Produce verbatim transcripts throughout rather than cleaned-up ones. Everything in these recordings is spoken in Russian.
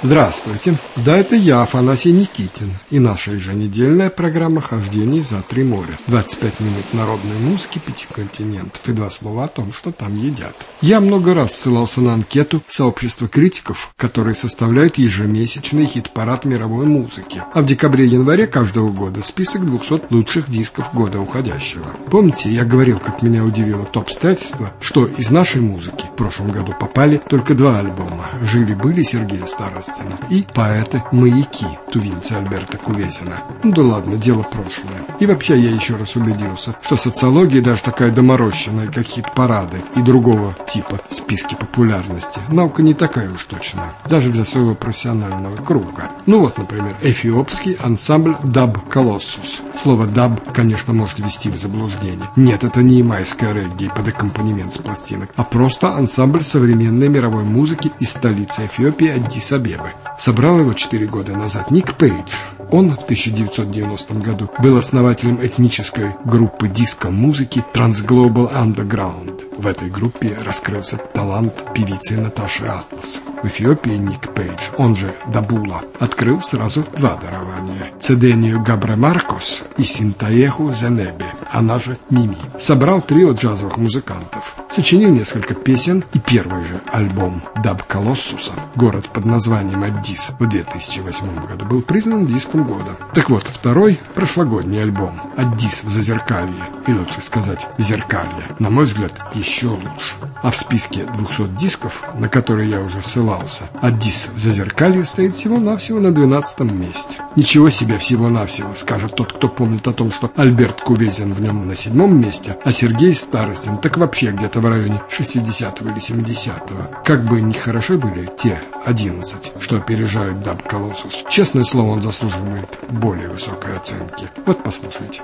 Здравствуйте, да, это я, Афанасий Никитин, и наша еженедельная программа «Хождение за три моря». двадцать пять минут народной музыки пяти континентов и два слова о том, что там едят. Я много раз ссылался на анкету сообщества критиков, которые составляют ежемесячный хит-парад мировой музыки. А в декабре-январе каждого года список двухсот лучших дисков года уходящего. Помните, я говорил, как меня удивило то обстоятельство, что из нашей музыки в прошлом году попали только два альбома «Жили-были» Сергея Старостина и «Поэты маяки» тувинца Альберта Кувезина. Ну да ладно, дело прошлое. И вообще я еще раз убедился, что социология, даже такая доморощенная, как хит-парады и другого типа списки популярности, наука не такая уж точная, даже для своего профессионального круга. Ну вот, например, эфиопский ансамбль Даб Колоссус. Слово «даб», конечно, может ввести в заблуждение. Нет, это не ямайская регги под аккомпанемент с пластинок, а просто ансамбль современной мировой музыки из столицы Эфиопии Аддис-Абебы. Собрал его четыре года назад Ник Пейдж. Он в тысяча девятьсот девяностом году был основателем этнической группы диско-музыки Transglobal Underground. В этой группе раскрылся талант певицы Наташи Атлас. В Эфиопии Ник Пейдж, он же Дабула, открыл сразу два дарования – Цедению Габре Маркос и Синтаеху Зенебе, она же Мими. Собрал трио джазовых музыкантов, сочинил несколько песен, и первый же альбом Даб Колоссуса «Город под названием Аддис» в две тысячи восьмом году был признан диском года. Так вот, второй прошлогодний альбом «Аддис в Зазеркалье», и лучше сказать «Зеркалье», на мой взгляд, еще лучше. А в списке двухсот дисков, на которые я уже ссылался, «Аддис в Зазеркалье» стоит всего-навсего на двенадцатом месте. Ничего себе всего-навсего, скажет тот, кто помнит о том, что Альберт Кувезин в нем на седьмом месте, а Сергей Старостин так вообще где-то в районе шестидесятого или семидесятого. Как бы ни хороши были те одиннадцать, что опережают Даб Колоссус, честное слово, он заслуживает более высокой оценки. Вот послушайте.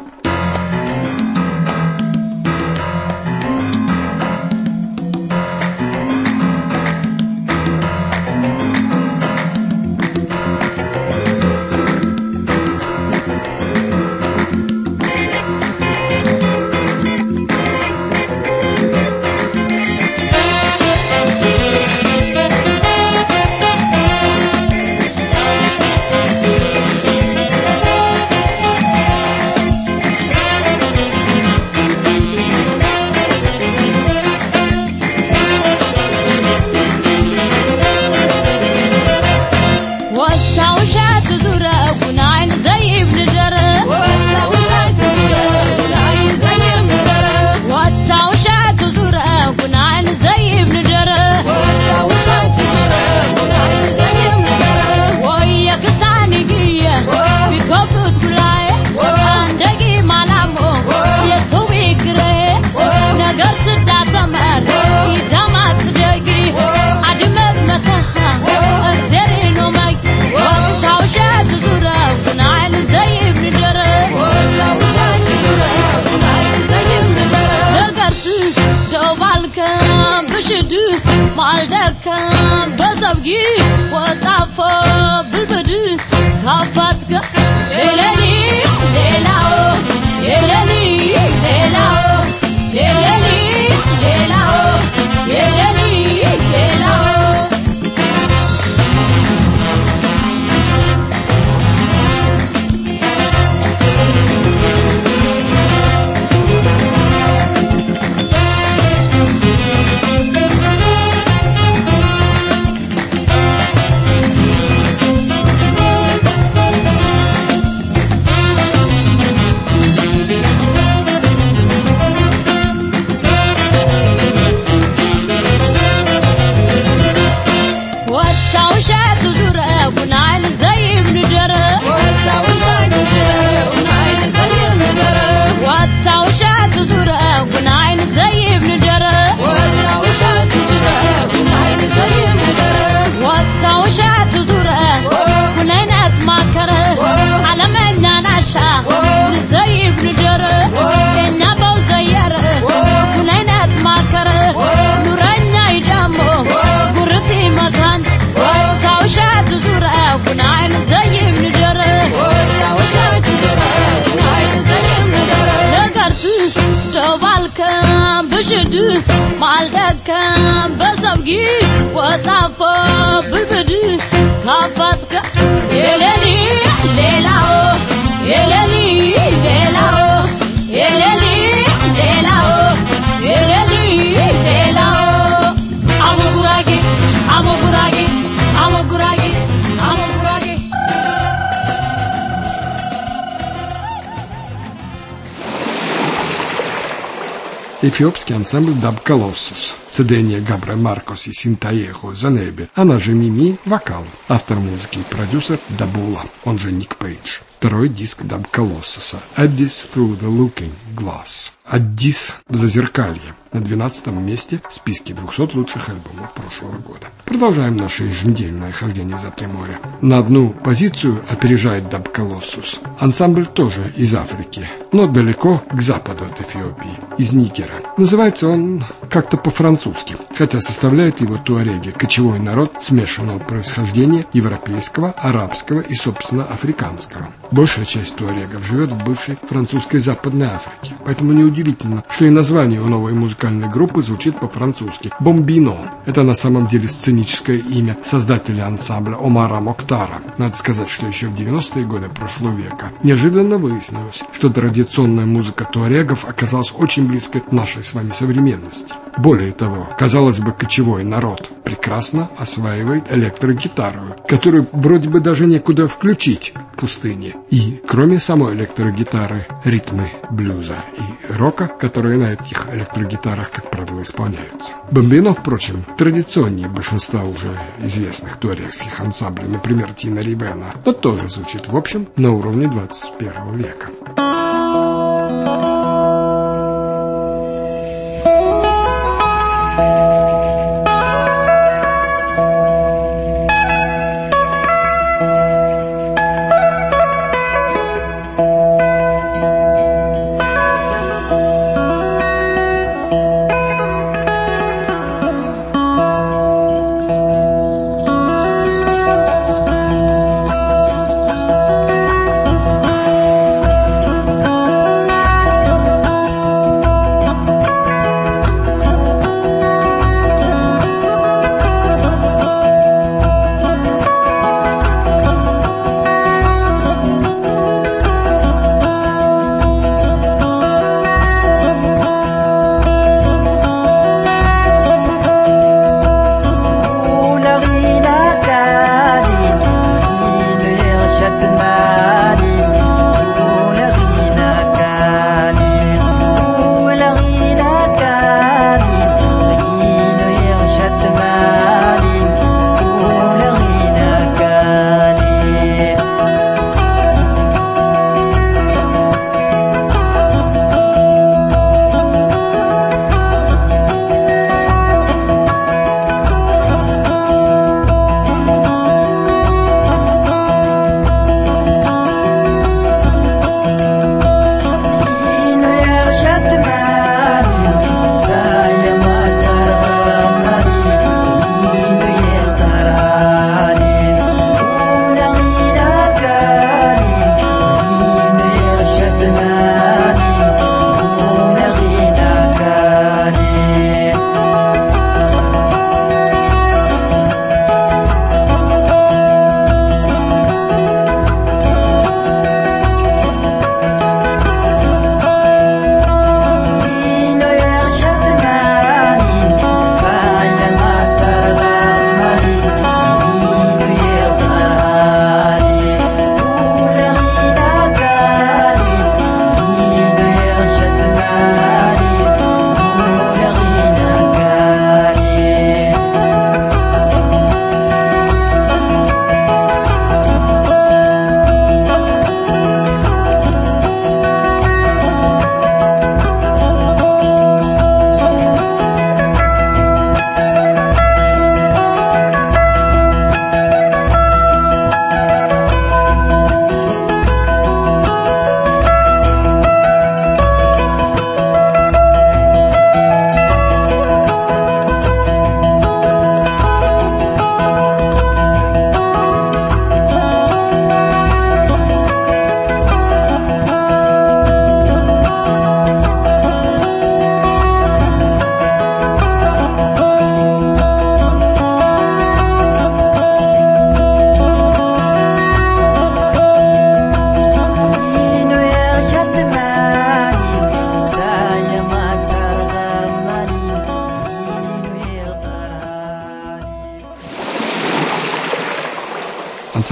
Maldaka bazavgi watafa bulbadu kafatka eleni elao eleni elao eleni elao eleni elao Maldaka bazavgi watafa bulbadu ካፋትከ የለሊ ሌላው የለሊ ሌላው የለሊ ሌላው የለሊ ሌላው አሞ ጉራጌ አሞ ጉራጌ አሞ ጉራጌ አሞ ጉራጌ Эфиопский ансамбль Даб Колоссус, Цедения Габре Маркос и Синтаехо Занебе, она же Мими, вокал, автор музыки и продюсер Дабула, он же Ник Пейдж. Второй диск Даб Колоссуса, Addis Through the Looking Glass, Addis в зазеркалье, на двенадцатом месте в списке двухсот лучших альбомов прошлого года. Продолжаем наше еженедельное хождение за три моря. На одну позицию опережает Даб Колоссус. Ансамбль тоже из Африки, но далеко к западу от Эфиопии, из Нигера. Называется он как-то по-французски, хотя составляет его туареги, кочевой народ смешанного происхождения европейского, арабского и, собственно, африканского. Большая часть туарегов живет в бывшей французской Западной Африке, поэтому неудивительно, что и название у новой музыкальной группы звучит по-французски «Бомбино». Это на самом деле сценическое имя создателя ансамбля Омара Моктара. Надо сказать, что еще в девяностые годы прошлого века неожиданно выяснилось, что традиционная музыка туарегов оказалась очень близкой к нашей с вами современности. Более того, казалось бы, кочевой народ прекрасно осваивает электрогитару, которую вроде бы даже некуда включить в пустыне. И кроме самой электрогитары, ритмы блюза и рока, которые на этих электрогитарах, как правило, исполняются. Бомбино, впрочем, традиционнее большинства уже известных туарегских ансамблей, например, Тина Рибена, но тоже звучит, в общем, на уровне двадцать первого века.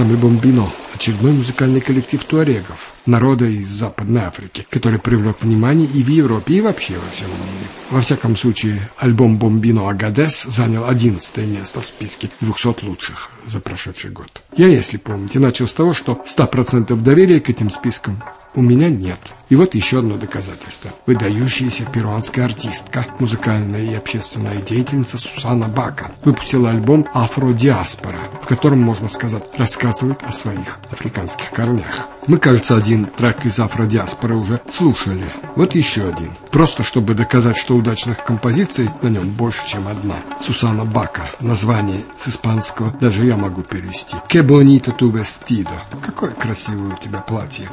Ансамбль «Бомбино» – очередной музыкальный коллектив туарегов, народа из Западной Африки, который привлек внимание и в Европе, и вообще во всем мире. Во всяком случае, альбом «Бомбино Агадес» занял одиннадцатое место в списке двухсот лучших за прошедший год. Я, если помните, начал с того, что сто процентов доверия к этим спискам у меня нет. И вот еще одно доказательство. Выдающаяся перуанская артистка, музыкальная и общественная деятельница Сусана Бака выпустила альбом «Афродиаспора», в котором, можно сказать, рассказывает о своих африканских корнях. Мы, кажется, один трек из «Афродиаспоры» уже слушали. Вот еще один. Просто чтобы доказать, что удачных композиций на нем больше, чем одна. Сусана Бака. Название с испанского даже я могу перевести. «Que bonito tu vestido». Какое красивое у тебя платье.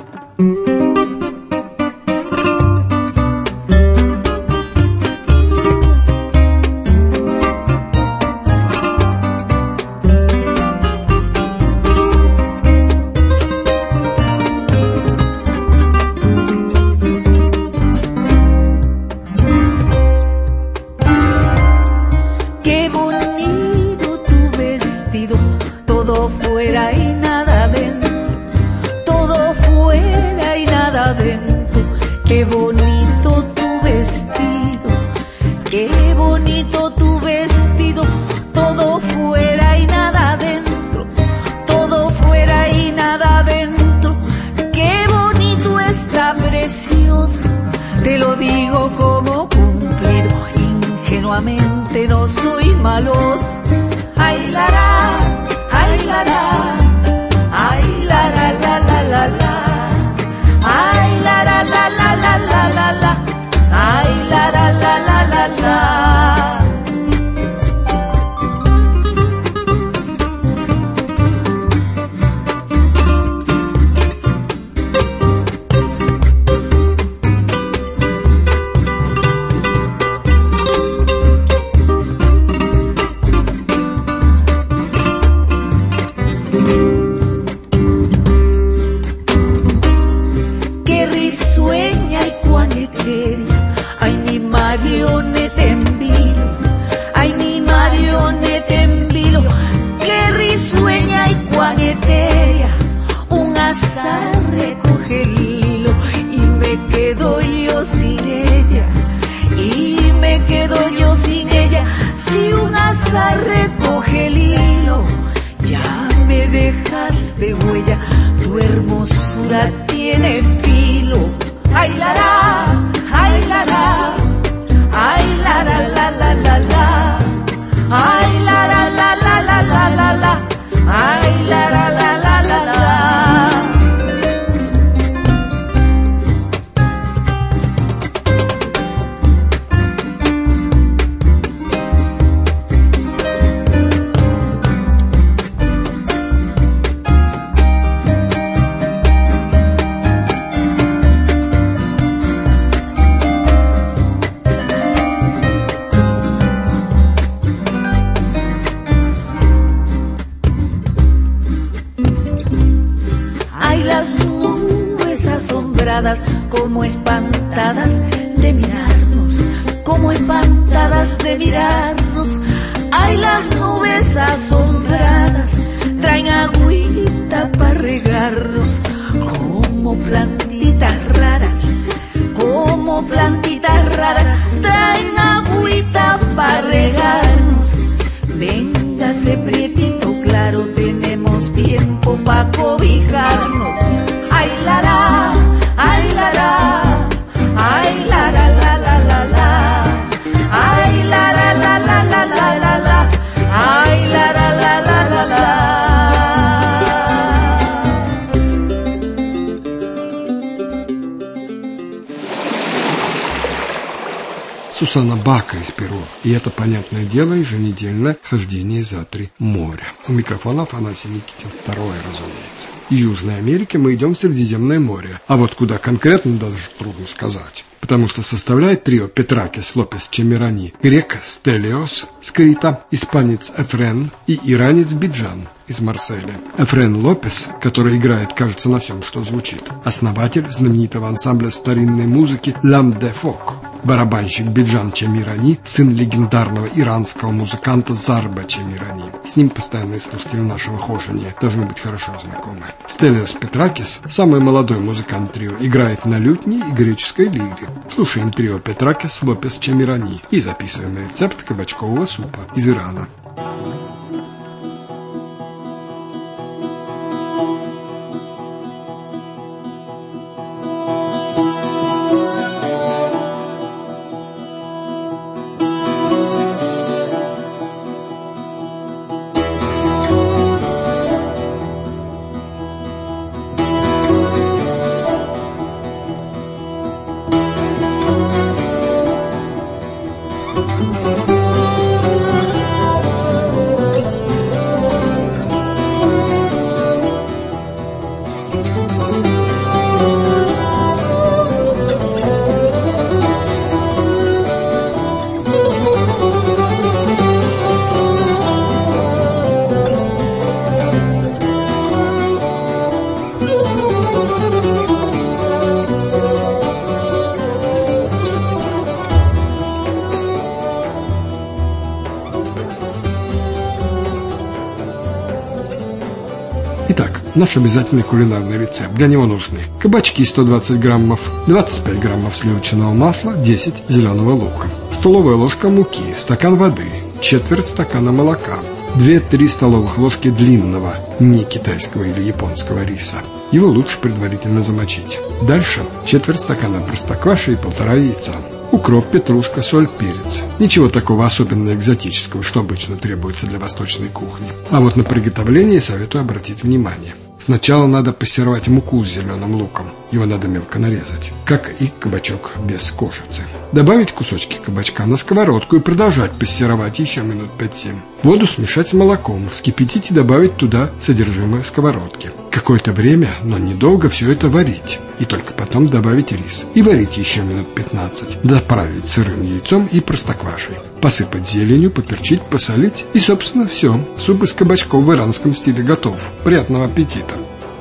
Todo fuera y nada dentro, todo fuera y nada dentro. Qué bonito tu vestido, qué bonito tu vestido. Todo fuera y nada dentro, todo fuera y nada dentro. Qué bonito está, precioso, te lo digo como cumplido. Ingenuamente no soy maloso. Ay, la, la. Ay, la, la, ay, la, la, la, la, la, la. Ay, la, la, la, la, la, la, la, la. Ay, la, la, la, la, la, la. Marioneta en vilo, ay mi marioneta en vilo, qué risueña y cuán etérea, un azar recoge el hilo y me quedo yo sin ella, y me quedo yo sin ella, si un azar recoge el hilo, ya me dejaste huella, tu hermosura tiene filo, ay la la, ay la la. Ay, la, la, la, la, la, la. Ay, la, la, la, la, la, la, la, la. Ay, la, la, la, la, la, la. Como espantadas de mirarnos, como espantadas de mirarnos. Ay, las nubes asombradas traen agüita para regarnos, como plantitas raras, como plantitas raras traen agüita para regarnos. Véngase prietito claro, tenemos tiempo pa' cobijarnos. Ay, la, la. Ay, la, la, ay, la, la, la, la, la, la. Ay, la, la, la, la, la, la, la, la. Ay, la, la, la, la, la, la. Сусана Бака из Перу. И это, понятное дело, еженедельное хождение за три моря. У микрофона Афанасий Никитин. Второе, разумеется. В Южной Америке мы идем в Средиземное море. А вот куда конкретно, даже трудно сказать. Потому что составляет трио Петракис Лопес Чемирани, грек Стелиос с Крита, испанец Эфрен и иранец Биджан из Марселя. Эфрен Лопес, который играет, кажется, на всем, что звучит. Основатель знаменитого ансамбля старинной музыки «L'Âme de Phoque». Барабанщик Биджан Чамирани, сын легендарного иранского музыканта Зарба Чамирани. С ним постоянные слушатели нашего хожения должны быть хорошо знакомы. Стелиос Петракис, самый молодой музыкант трио, играет на лютне и греческой лире. Слушаем трио Петракис Лопес Чамирани и записываем рецепт кабачкового супа из Ирана. Итак, наш обязательный кулинарный рецепт. Для него нужны кабачки сто двадцать граммов, двадцать пять граммов сливочного масла, десять зеленого лука, столовая ложка муки, стакан воды, четверть стакана молока, две-три столовых ложки длинного, не китайского или японского риса. Его лучше предварительно замочить. Дальше четверть стакана простокваши и полтора яйца. Укроп, петрушка, соль, перец. Ничего такого особенно экзотического, что обычно требуется для восточной кухни. А вот на приготовление советую обратить внимание. Сначала надо пассеровать муку с зеленым луком. Его надо мелко нарезать, как и кабачок без кожицы. Добавить кусочки кабачка на сковородку и продолжать пассеровать еще минут пять-семь. Воду смешать с молоком, вскипятить и добавить туда содержимое сковородки. Какое-то время, но недолго, все это варить. И только потом добавить рис. И варить еще минут пятнадцать. Заправить сырым яйцом и простоквашей. Посыпать зеленью, поперчить, посолить. И, собственно, все. Суп из кабачков в иранском стиле готов. Приятного аппетита!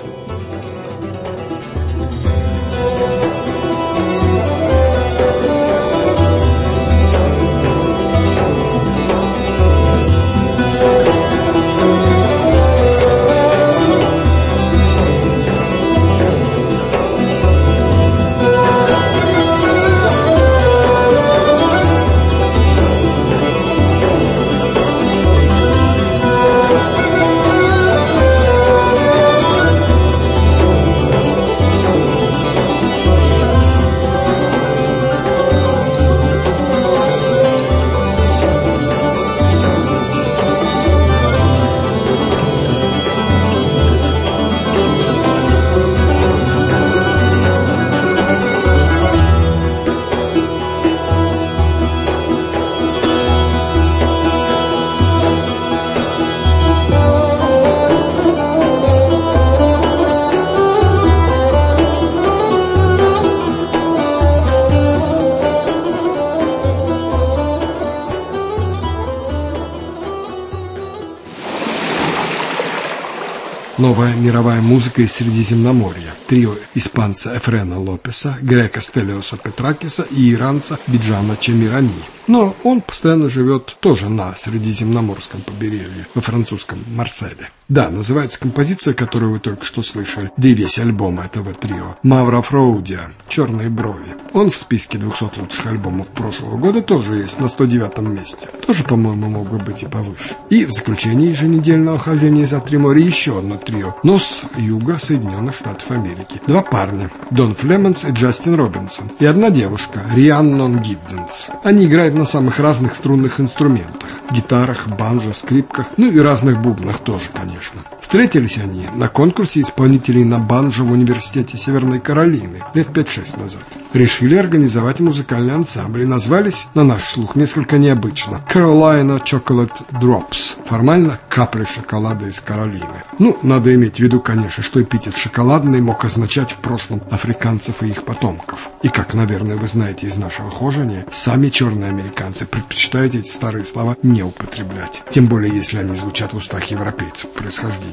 Новая мировая музыка из Средиземноморья. Трио испанца Эфрена Лопеса, грека Стелиоса Петракиса и иранца Биджана Чамирани. Но он постоянно живет тоже на Средиземноморском побережье, во французском Марселе. Да, называется композиция, которую вы только что слышали, да и весь альбом этого трио. Мавро Фроудиа, «Черные брови». Он в списке двухсот лучших альбомов прошлого года тоже есть, на сто девятом месте. Тоже, по-моему, мог бы быть и повыше. И в заключении еженедельного хождения за три моря еще одно трио, но с юга Соединенных Штатов Америки. Два парня, Дон Флемонс и Джастин Робинсон. И одна девушка, Рианнон Гидденс. Они играют на самых разных струнных инструментах. Гитарах, банджо, скрипках, ну и разных бубнах тоже, конечно. Встретились они на конкурсе исполнителей на банджо в университете Северной Каролины лет пять-шесть назад. Решили организовать музыкальный ансамбль и назвались, на наш слух, несколько необычно. Carolina Chocolate Drops. Формально капли шоколада из Каролины. Ну, надо иметь в виду, конечно, что эпитет «шоколадный» мог означать в прошлом африканцев и их потомков. И, как, наверное, вы знаете из нашего хожения, сами черные американцы предпочитают эти старые слова не употреблять. Тем более, если они звучат в устах европейцев по происхождению.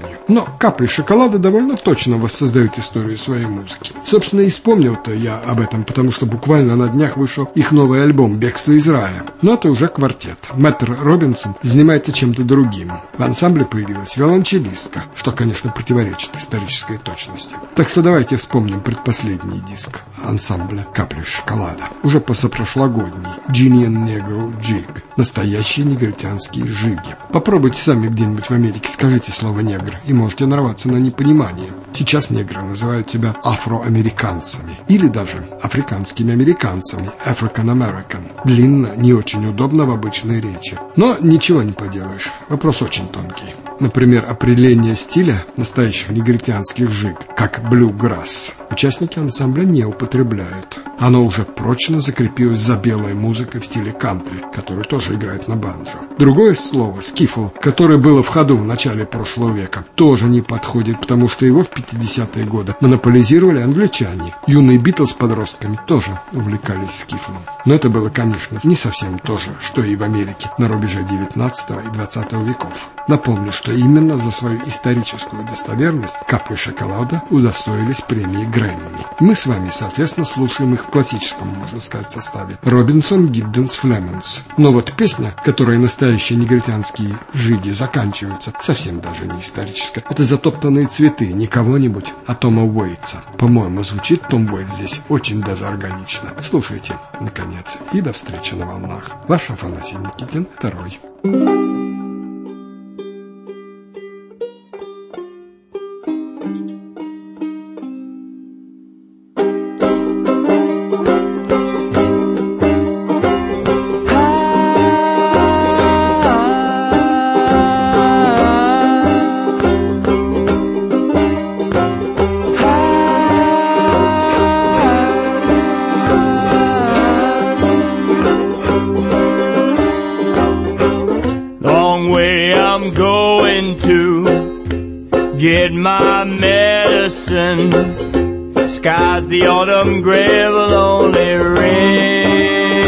сожалению. Но «Капли шоколада» довольно точно воссоздают историю своей музыки. Собственно, и вспомнил-то я об этом, потому что буквально на днях вышел их новый альбом «Бегство из рая». Но это уже квартет. Мэттер Робинсон занимается чем-то другим. В ансамбле появилась виолончелистка, что, конечно, противоречит исторической точности. Так что давайте вспомним предпоследний диск ансамбля «Капли шоколада». Уже позапрошлогодний «Genian Negro Jig». Настоящие негритянские жиги. Попробуйте сами где-нибудь в Америке, скажите слово «негр», и можете нарваться на непонимание. Сейчас негры называют себя афроамериканцами или даже африканскими американцами, African American. Длинно, не очень удобно в обычной речи. Но ничего не поделаешь, вопрос очень тонкий. Например, определение стиля настоящих негритянских жиг, как блюграсс, участники ансамбля не употребляют. Оно уже прочно закрепилось за белой музыкой в стиле кантри, который тоже играет на банджо. Другое слово, скифл, которое было в ходу в начале прошлого века, тоже не подходит, потому что его в пятидесятые годы монополизировали англичане. Юные Битлз с подростками тоже увлекались скифлом. Но это было, конечно, не совсем то же, что и в Америке на рубеже девятнадцатого и двадцатого веков. Напомню, что именно за свою историческую достоверность «Капли шоколада» удостоились премии Грэмми. Мы с вами, соответственно, слушаем их в классическом, можно сказать, составе. Робинсон, Гидденс, Флеменс. Но вот песня, которой настоящие негритянские жиги заканчиваются, совсем даже не историческая. Это «Затоптанные цветы» не кого-нибудь, а Тома Уэйтса. По-моему, звучит Том Уэйтс здесь очень даже органично. Слушайте, наконец, и до встречи на волнах. Ваш Афанасий Никитин, второй. Get my medicine. Skies the autumn gray will only rain.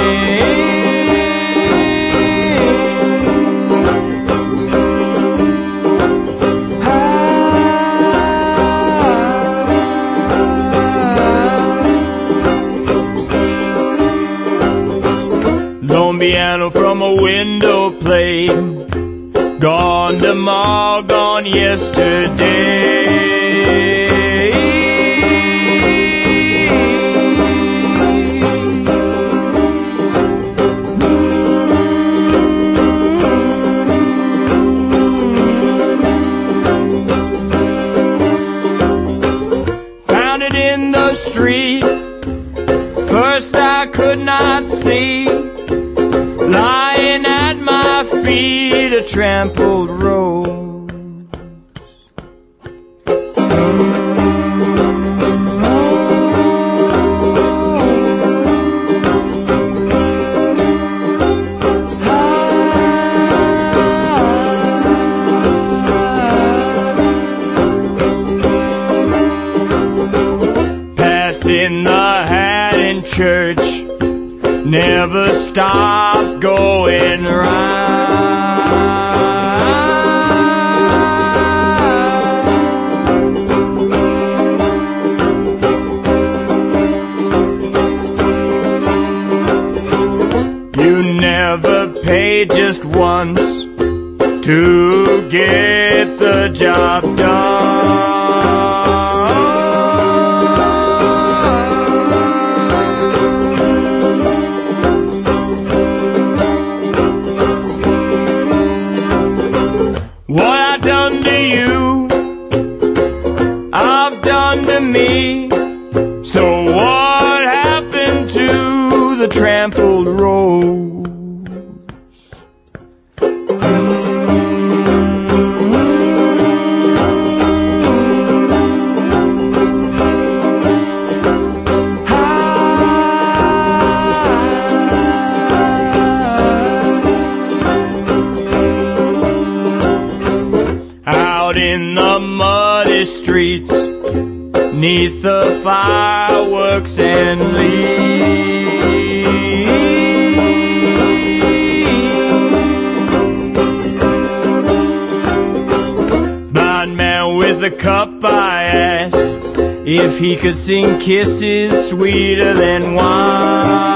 Lone piano from a window plate. Gone tomorrow, gone yesterday. Found it in the street. First I could not see. Lying at my feet, a trampled rose. Passing the hat in church never stops going round. You never pay just once to get the job done. What I done to you, I've done to me. So what happened to the trampled rose? In the muddy streets, neath the fireworks and leaves, by if he could sing kisses sweeter than wine.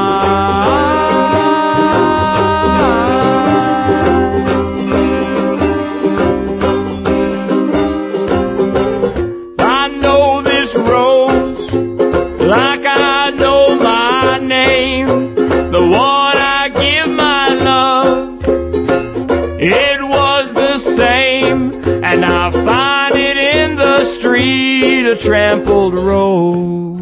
I know this rose like I know my name, the one I give my love, it was the same, and I find it in the street, a trampled road.